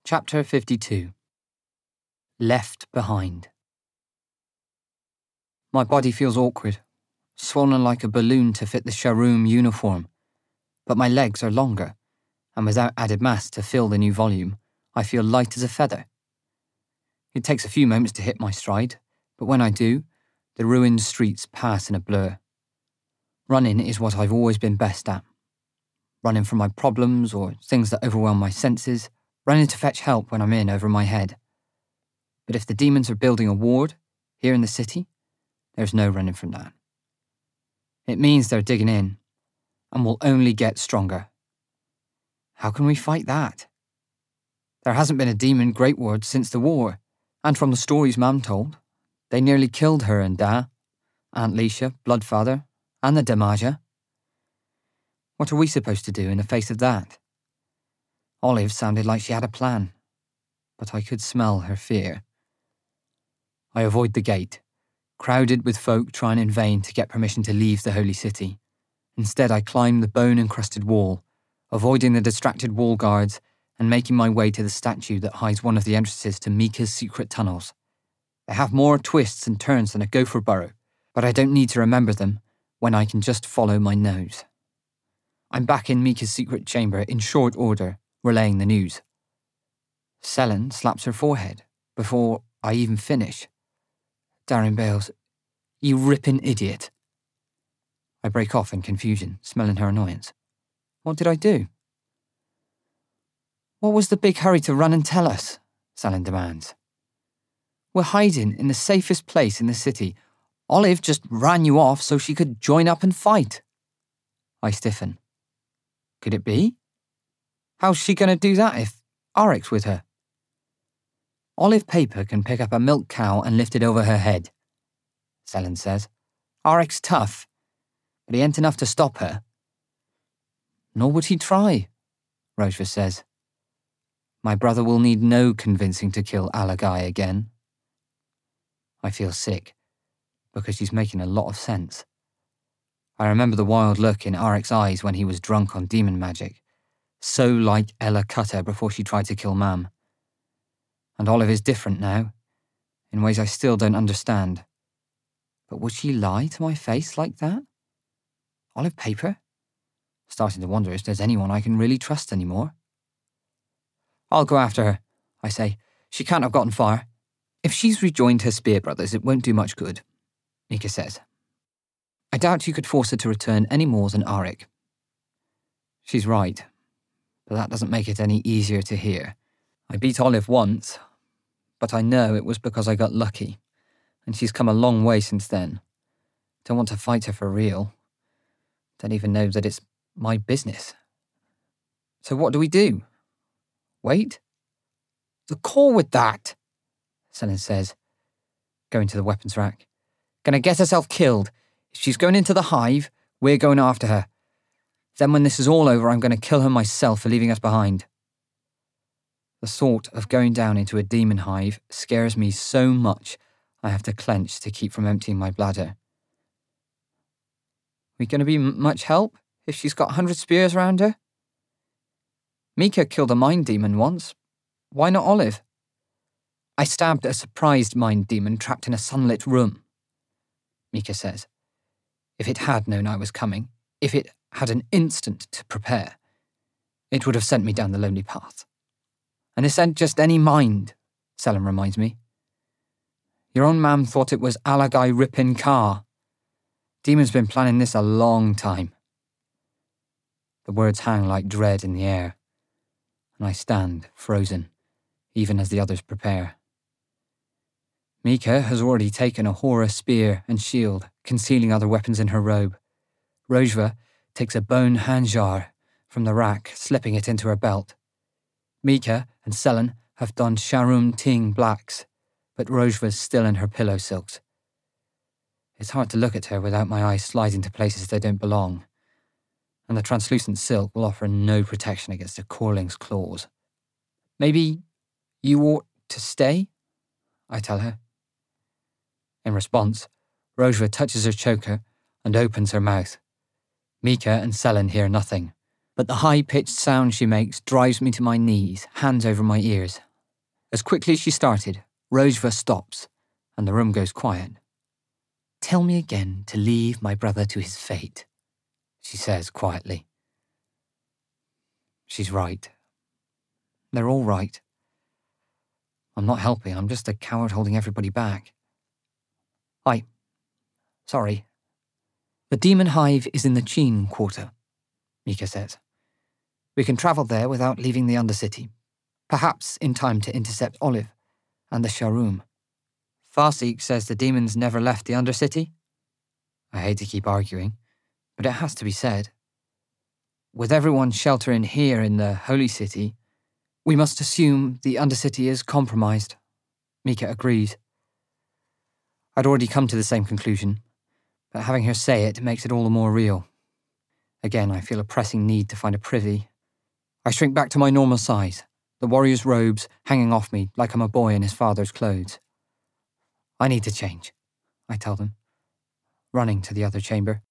Chapter 52. Left Behind. My body feels awkward, swollen like a balloon to fit the Sharoom uniform, but my legs are longer, and without added mass to fill the new volume, I feel light as a feather. It takes a few moments to hit my stride, but when I do, the ruined streets pass in a blur. Running is what I've always been best at. Running from my problems or things that overwhelm my senses, running to fetch help when I'm in over my head. But if the demons are building a ward here in the city, there's no running from that. It means they're digging in, and will only get stronger. How can we fight that? There hasn't been a demon Great Ward since the war, and from the stories Mam told, they nearly killed her and Da, Aunt Leisha, Bloodfather, and the Damaja. What are we supposed to do in the face of that? Olive sounded like she had a plan, but I could smell her fear. I avoid the gate, crowded with folk trying in vain to get permission to leave the holy city. Instead, I climb the bone-encrusted wall, avoiding the distracted wall guards and making my way to the statue that hides one of the entrances to Mika's secret tunnels. They have more twists and turns than a gopher burrow, but I don't need to remember them when I can just follow my nose. I'm back in Mika's secret chamber in short order, relaying the news. Selen slaps her forehead before I even finish. Darren bails, "You ripping idiot." I break off in confusion, smelling her annoyance. What did I do? What was the big hurry to run and tell us? Selen demands. We're hiding in the safest place in the city. Olive just ran you off so she could join up and fight. I stiffen. Could it be? How's she going to do that if Arek's with her? Olive Paper can pick up a milk cow and lift it over her head, Selen says. Arek's tough, but he ain't enough to stop her. Nor would he try, Rojva says. My brother will need no convincing to kill Alagai again. I feel sick, because she's making a lot of sense. I remember the wild look in Arek's eyes when he was drunk on demon magic, so like Ella Cutter before she tried to kill Mam. And Olive is different now, in ways I still don't understand. But would she lie to my face like that? Olive Paper? Starting to wonder if there's anyone I can really trust anymore. I'll go after her, I say. She can't have gotten far. If she's rejoined her spear brothers, it won't do much good, Mika says. I doubt you could force her to return any more than Arek. She's right, but that doesn't make it any easier to hear. I beat Olive once, but I know it was because I got lucky, and she's come a long way since then. Don't want to fight her for real. Don't even know that it's my business. So what do we do? Wait? The call with that, Selen says, going to the weapons rack. Gonna get herself killed. If she's going into the hive, we're going after her. Then when this is all over, I'm going to kill her myself for leaving us behind. The thought of going down into a demon hive scares me so much I have to clench to keep from emptying my bladder. We going to be much help if she's got 100 spears around her? Mika killed a mind demon once. Why not Olive? I stabbed a surprised mind demon trapped in a sunlit room, Mika says. If it had known I was coming, if it had an instant to prepare, it would have sent me down the lonely path. And this ain't just any mind, Selen reminds me. Your own mam thought it was Alagai Ripin Ka. Demon's been planning this a long time. The words hang like dread in the air, and I stand, frozen, even as the others prepare. Mika has already taken a Hora spear and shield, concealing other weapons in her robe. Rojva takes a bone handjar from the rack, slipping it into her belt. Mika and Selen have donned Sharoom Ting blacks, but Rojva's still in her pillow silks. It's hard to look at her without my eyes sliding to places they don't belong, and the translucent silk will offer no protection against a Corling's claws. Maybe you ought to stay, I tell her. In response, Rojva touches her choker and opens her mouth. Mika and Selen hear nothing, but the high-pitched sound she makes drives me to my knees, hands over my ears. As quickly as she started, Rojva stops, and the room goes quiet. "Tell me again to leave my brother to his fate," she says quietly. She's right. They're all right. I'm not helping, I'm just a coward holding everybody back. Sorry. The demon hive is in the Chin quarter, Mika says. We can travel there without leaving the Undercity, perhaps in time to intercept Olive and the Sharum. Farseek says the demons never left the Undercity. I hate to keep arguing, but it has to be said. With everyone sheltering here in the Holy City, we must assume the Undercity is compromised. Mika agrees. I'd already come to the same conclusion, but having her say it makes it all the more real. Again, I feel a pressing need to find a privy. I shrink back to my normal size, the warrior's robes hanging off me like I'm a boy in his father's clothes. I need to change, I tell them, running to the other chamber.